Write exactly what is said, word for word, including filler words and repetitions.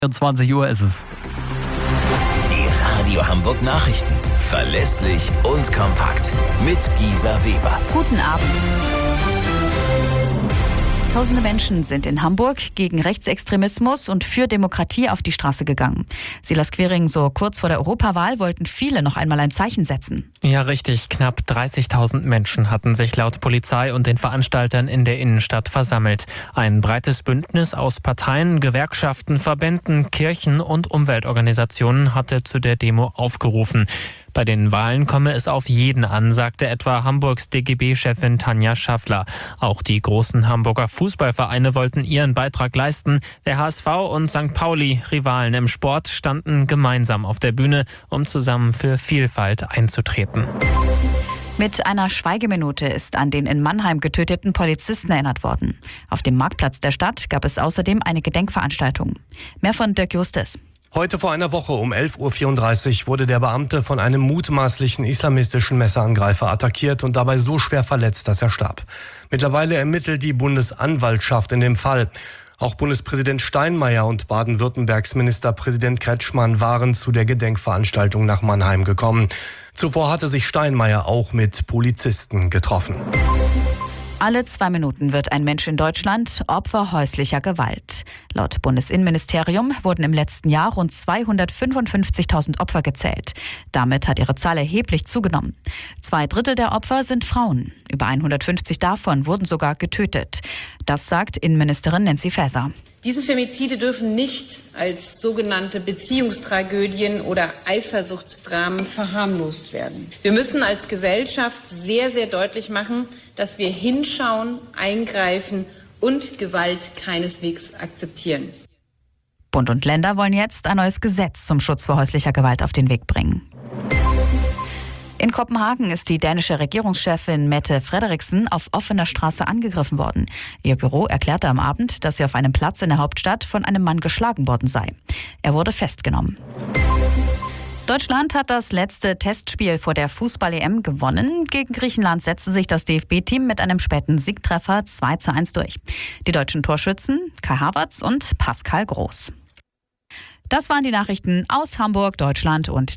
zwanzig Uhr ist es. Die Radio Hamburg Nachrichten. Verlässlich und kompakt. Mit Gisa Weber. Guten Abend. Tausende Menschen sind in Hamburg gegen Rechtsextremismus und für Demokratie auf die Straße gegangen. Silas Quiring, so kurz vor der Europawahl wollten viele noch einmal ein Zeichen setzen. Ja, richtig. Knapp dreißigtausend Menschen hatten sich laut Polizei und den Veranstaltern in der Innenstadt versammelt. Ein breites Bündnis aus Parteien, Gewerkschaften, Verbänden, Kirchen und Umweltorganisationen hatte zu der Demo aufgerufen. Bei den Wahlen komme es auf jeden an, sagte etwa Hamburgs D G B-Chefin Tanja Schaffler. Auch die großen Hamburger Fußballvereine wollten ihren Beitrag leisten. Der H S V und Sankt Pauli, Rivalen im Sport, standen gemeinsam auf der Bühne, um zusammen für Vielfalt einzutreten. Mit einer Schweigeminute ist an den in Mannheim getöteten Polizisten erinnert worden. Auf dem Marktplatz der Stadt gab es außerdem eine Gedenkveranstaltung. Mehr von Dirk Justus. Heute vor einer Woche um elf Uhr vierunddreißig wurde der Beamte von einem mutmaßlichen islamistischen Messerangreifer attackiert und dabei so schwer verletzt, dass er starb. Mittlerweile ermittelt die Bundesanwaltschaft in dem Fall. Auch Bundespräsident Steinmeier und Baden-Württembergs Ministerpräsident Kretschmann waren zu der Gedenkveranstaltung nach Mannheim gekommen. Zuvor hatte sich Steinmeier auch mit Polizisten getroffen. Alle zwei Minuten wird ein Mensch in Deutschland Opfer häuslicher Gewalt. Laut Bundesinnenministerium wurden im letzten Jahr rund zweihundertfünfundfünfzigtausend Opfer gezählt. Damit hat ihre Zahl erheblich zugenommen. Zwei Drittel der Opfer sind Frauen. Über hundertfünfzig davon wurden sogar getötet. Das sagt Innenministerin Nancy Faeser. Diese Femizide dürfen nicht als sogenannte Beziehungstragödien oder Eifersuchtsdramen verharmlost werden. Wir müssen als Gesellschaft sehr, sehr deutlich machen, dass wir hinschauen, eingreifen und Gewalt keineswegs akzeptieren. Bund und Länder wollen jetzt ein neues Gesetz zum Schutz vor häuslicher Gewalt auf den Weg bringen. In Kopenhagen ist die dänische Regierungschefin Mette Frederiksen auf offener Straße angegriffen worden. Ihr Büro erklärte am Abend, dass sie auf einem Platz in der Hauptstadt von einem Mann geschlagen worden sei. Er wurde festgenommen. Deutschland hat das letzte Testspiel vor der Fußball-E M gewonnen. Gegen Griechenland setzte sich das D F B-Team mit einem späten Siegtreffer zwei zu eins durch. Die deutschen Torschützen Kai Havertz und Pascal Groß. Das waren die Nachrichten aus Hamburg, Deutschland und